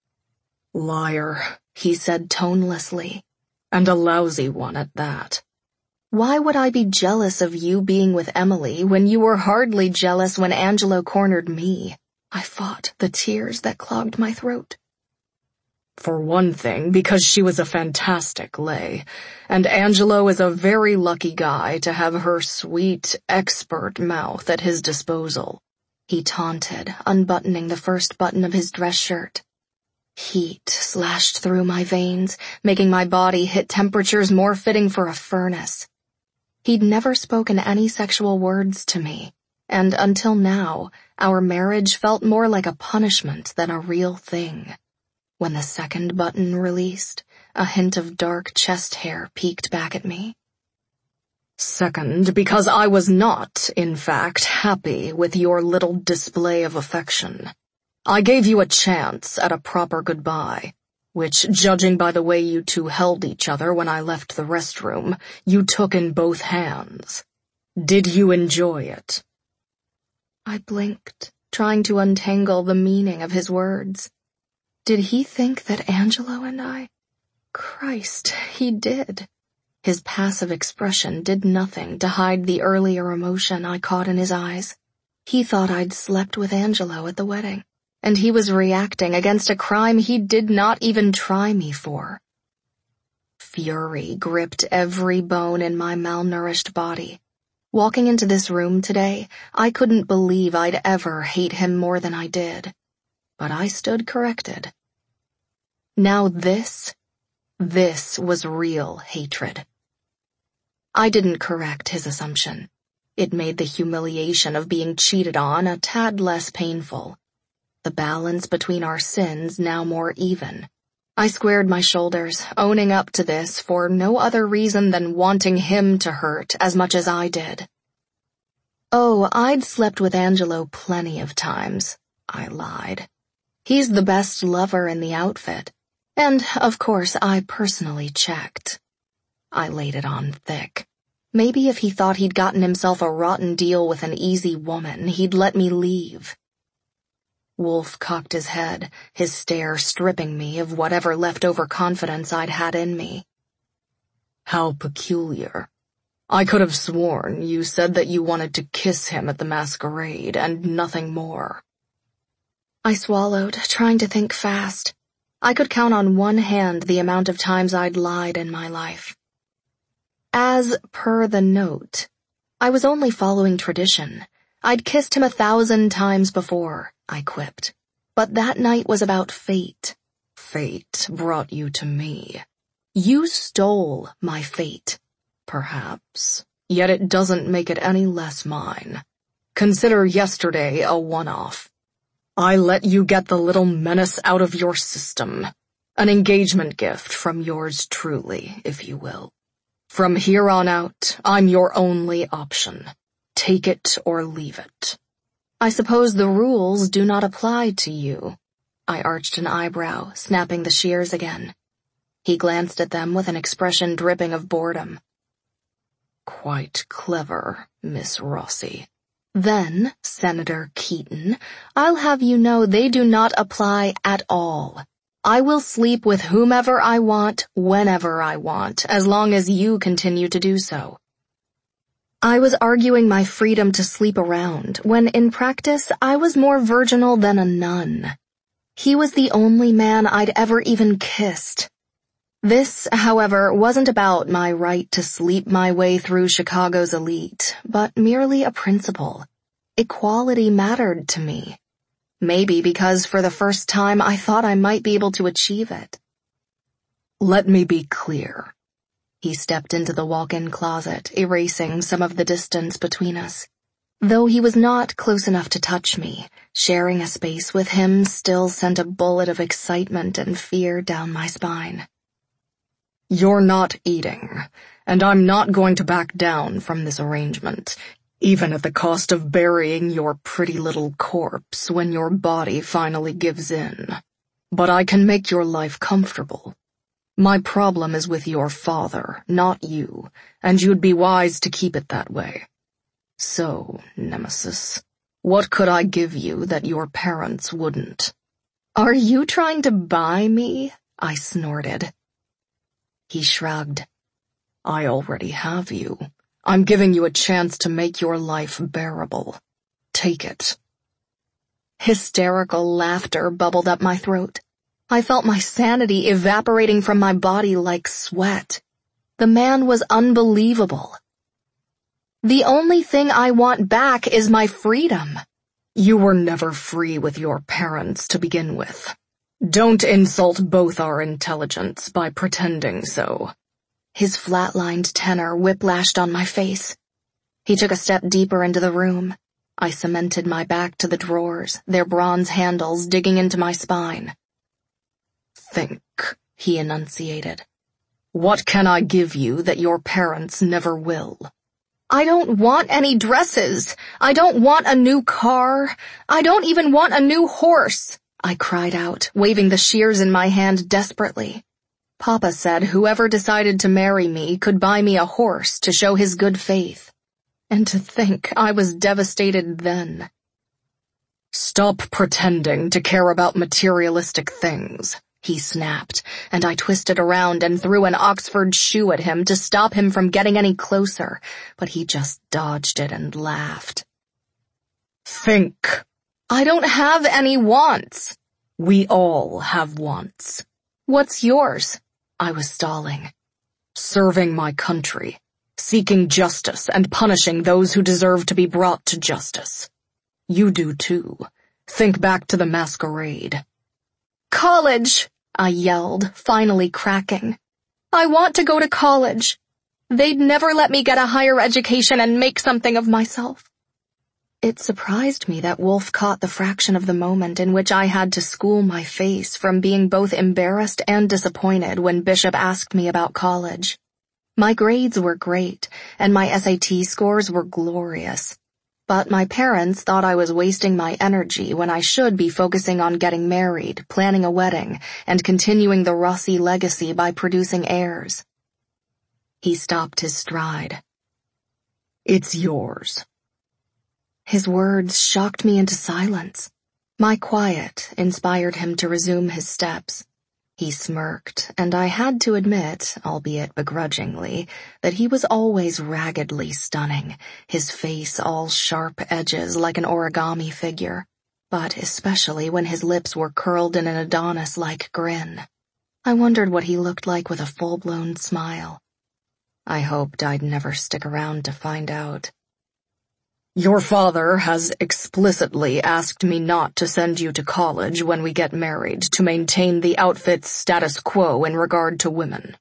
"Liar," he said tonelessly. "And a lousy one at that." Why would I be jealous of you being with Emily when you were hardly jealous when Angelo cornered me? I fought the tears that clogged my throat. "For one thing, because she was a fantastic lay, and Angelo is a very lucky guy to have her sweet, expert mouth at his disposal," he taunted, unbuttoning the first button of his dress shirt. Heat slashed through my veins, making my body hit temperatures more fitting for a furnace. He'd never spoken any sexual words to me, and until now, our marriage felt more like a punishment than a real thing. When the second button released, a hint of dark chest hair peeked back at me. "Second, because I was not, in fact, happy with your little display of affection. I gave you a chance at a proper goodbye, which, judging by the way you two held each other when I left the restroom, you took in both hands. Did you enjoy it?" I blinked, trying to untangle the meaning of his words. Did he think that Angelo and I... Christ, he did. His passive expression did nothing to hide the earlier emotion I caught in his eyes. He thought I'd slept with Angelo at the wedding, and he was reacting against a crime he did not even try me for. Fury gripped every bone in my malnourished body. Walking into this room today, I couldn't believe I'd ever hate him more than I did. But I stood corrected. Now this, this was real hatred. I didn't correct his assumption. It made the humiliation of being cheated on a tad less painful. The balance between our sins now more even. I squared my shoulders, owning up to this for no other reason than wanting him to hurt as much as I did. Oh, I'd slept with Angelo plenty of times, I lied. He's the best lover in the outfit. And, of course, I personally checked. I laid it on thick. Maybe if he thought he'd gotten himself a rotten deal with an easy woman, he'd let me leave. Wolf cocked his head, his stare stripping me of whatever leftover confidence I'd had in me. "How peculiar. I could have sworn you said that you wanted to kiss him at the masquerade and nothing more." I swallowed, trying to think fast. I could count on one hand the amount of times I'd lied in my life. As per the note, I was only following tradition. I'd kissed him a thousand times before, I quipped. But that night was about fate. "Fate brought you to me. You stole my fate. Perhaps, yet it doesn't make it any less mine. Consider yesterday a one-off. I let you get the little menace out of your system. An engagement gift from yours truly, if you will. From here on out, I'm your only option. Take it or leave it. I suppose the rules do not apply to you. I arched an eyebrow, snapping the shears again. He glanced at them with an expression dripping of boredom. Quite clever, Miss Rossi. Then, Senator Keaton, I'll have you know they do not apply at all. I will sleep with whomever I want, whenever I want, as long as you continue to do so. I was arguing my freedom to sleep around, when in practice I was more virginal than a nun. He was the only man I'd ever even kissed. This, however, wasn't about my right to sleep my way through Chicago's elite, but merely a principle. Equality mattered to me. Maybe because for the first time I thought I might be able to achieve it. Let me be clear. He stepped into the walk-in closet, erasing some of the distance between us. Though he was not close enough to touch me, sharing a space with him still sent a bullet of excitement and fear down my spine. You're not eating, and I'm not going to back down from this arrangement, even at the cost of burying your pretty little corpse when your body finally gives in. But I can make your life comfortable. My problem is with your father, not you, and you'd be wise to keep it that way. So, Nemesis, what could I give you that your parents wouldn't? Are you trying to buy me? I snorted. He shrugged. I already have you. I'm giving you a chance to make your life bearable. Take it. Hysterical laughter bubbled up my throat. I felt my sanity evaporating from my body like sweat. The man was unbelievable. The only thing I want back is my freedom. You were never free with your parents to begin with. Don't insult both our intelligence by pretending so. His flatlined tenor whiplashed on my face. He took a step deeper into the room. I cemented my back to the drawers, their bronze handles digging into my spine. Think, he enunciated. What can I give you that your parents never will? I don't want any dresses. I don't want a new car. I don't even want a new horse, I cried out, waving the shears in my hand desperately. Papa said whoever decided to marry me could buy me a horse to show his good faith. And to think I was devastated then. Stop pretending to care about materialistic things, he snapped, and I twisted around and threw an Oxford shoe at him to stop him from getting any closer, but he just dodged it and laughed. Think. I don't have any wants. We all have wants. What's yours? I was stalling. Serving my country, seeking justice and punishing those who deserve to be brought to justice. You do too. Think back to the masquerade. College, I yelled, finally cracking. I want to go to college. They'd never let me get a higher education and make something of myself. It surprised me that Wolf caught the fraction of the moment in which I had to school my face from being both embarrassed and disappointed when Bishop asked me about college. My grades were great, and my S A T scores were glorious. But my parents thought I was wasting my energy when I should be focusing on getting married, planning a wedding, and continuing the Rossi legacy by producing heirs. He stopped his stride. It's yours. His words shocked me into silence. My quiet inspired him to resume his steps. He smirked, and I had to admit, albeit begrudgingly, that he was always raggedly stunning, his face all sharp edges like an origami figure, but especially when his lips were curled in an Adonis-like grin. I wondered what he looked like with a full-blown smile. I hoped I'd never stick around to find out. Your father has explicitly asked me not to send you to college when we get married to maintain the outfit's status quo in regard to women.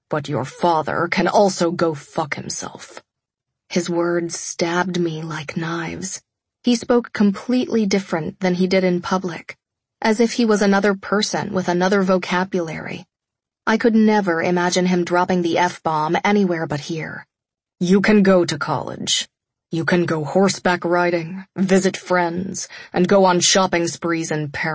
But your father can also go fuck himself." His words stabbed me like knives. He spoke completely different than he did in public, as if he was another person with another vocabulary. I could never imagine him dropping the F-bomb anywhere but here. "You can go to college. You can go horseback riding, visit friends, and go on shopping sprees in Paris.